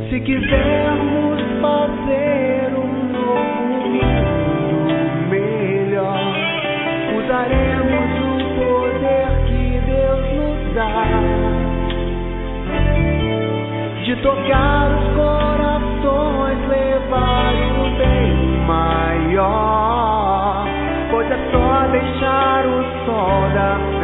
Se quisermos fazer um novo mundo melhor, usaremos o poder que Deus nos dá, de tocar os corações, levar o bem maior, pois é só deixar o sol da